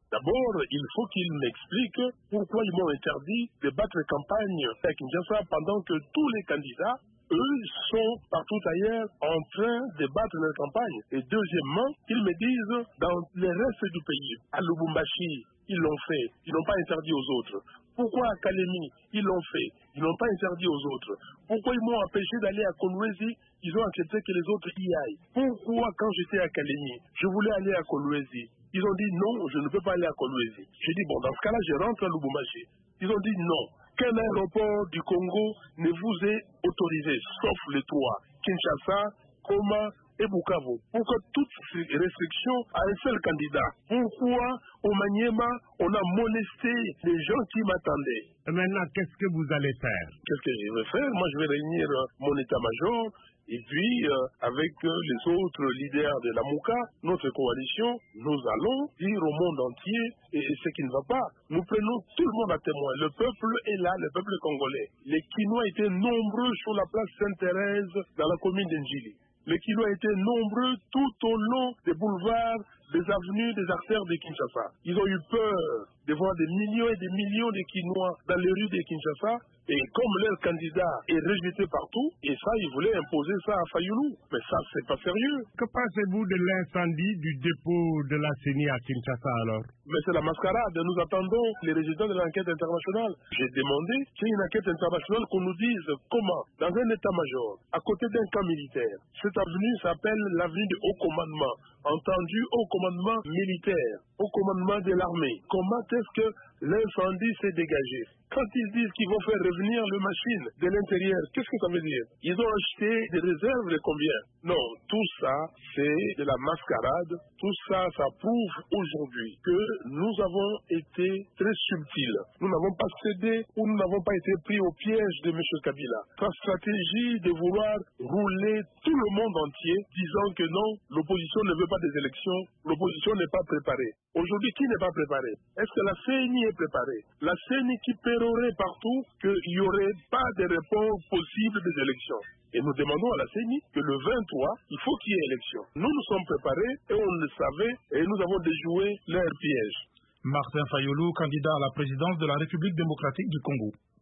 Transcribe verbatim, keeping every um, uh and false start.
D'abord, il faut qu'ils m'expliquent pourquoi ils m'ont interdit de battre campagne à Kinshasa pendant que tous les candidats, eux, sont partout ailleurs en train de battre leur campagne. Et deuxièmement, qu'ils me disent dans le reste du pays, à Lubumbashi, ils l'ont fait, ils n'ont pas interdit aux autres. Pourquoi à Kalemi, ils l'ont fait, ils n'ont pas interdit aux autres. Pourquoi ils m'ont empêché d'aller à Kolwezi, ils ont accepté que les autres y aillent. Pourquoi quand j'étais à Kalemi, je voulais aller à Kolwezi, ils ont dit non, je ne peux pas aller à Kolwezi. J'ai dit bon, dans ce cas-là, je rentre à Lubumbashi. Ils ont dit non, qu'un aéroport du Congo ne vous est autorisé, sauf les trois, Kinshasa, Goma et Bukavu. Pourquoi toutes ces restrictions à un seul candidat? Pourquoi au Maniema, on a molesté les gens qui m'attendaient? Et maintenant, qu'est-ce que vous allez faire? Qu'est-ce que je vais faire? Moi, je vais réunir mon état-major et puis, euh, avec euh, les autres leaders de la Mouka, notre coalition, nous allons dire au monde entier et, et ce qui ne va pas. Nous prenons tout le monde à témoin. Le peuple est là, le peuple congolais. Les Kinois étaient nombreux sur la place Sainte-Thérèse dans la commune d'Njili. Les Kinois étaient nombreux tout au long des boulevards, des avenues, des artères de Kinshasa. Ils ont eu peur de voir des millions et des millions de Kinois dans les rues de Kinshasa. Et comme leur candidat est rejeté partout, et ça, ils voulaient imposer ça à Fayoulou. Mais ça, c'est pas sérieux. Que pensez-vous de l'incendie du dépôt de la C E N I à Kinshasa alors? Mais c'est la mascarade. Nous attendons les résultats de l'enquête internationale. J'ai demandé qu'il y ait une enquête internationale qu'on nous dise comment, dans un état-major, à côté d'un camp militaire, cette avenue s'appelle l'avenue du haut commandement, entendu haut commandement militaire, haut commandement de l'armée. Comment est-ce que l'incendie s'est dégagé? Quand ils disent qu'ils vont faire revenir les machines de l'intérieur, qu'est-ce que ça veut dire? Ils ont acheté des réserves de combien? Non, tout ça, c'est de la mascarade. Tout ça, ça prouve aujourd'hui que nous avons été très subtils. Nous n'avons pas cédé ou nous n'avons pas été pris au piège de M. Kabila. Sa stratégie de vouloir rouler tout le monde entier, disant que non, l'opposition ne veut pas des élections, l'opposition n'est pas préparée. Aujourd'hui, qui n'est pas préparé? Est-ce que la C E N I est préparée? La C E N I qui pérorait partout qu'il n'y aurait pas de report possible des élections. Et nous demandons à la C E N I que le vingt-trois, il faut qu'il y ait élection. Nous, nous sommes préparés et on le savait et nous avons déjoué leur piège. Martin Fayoulou, candidat à la présidence de la République démocratique du Congo.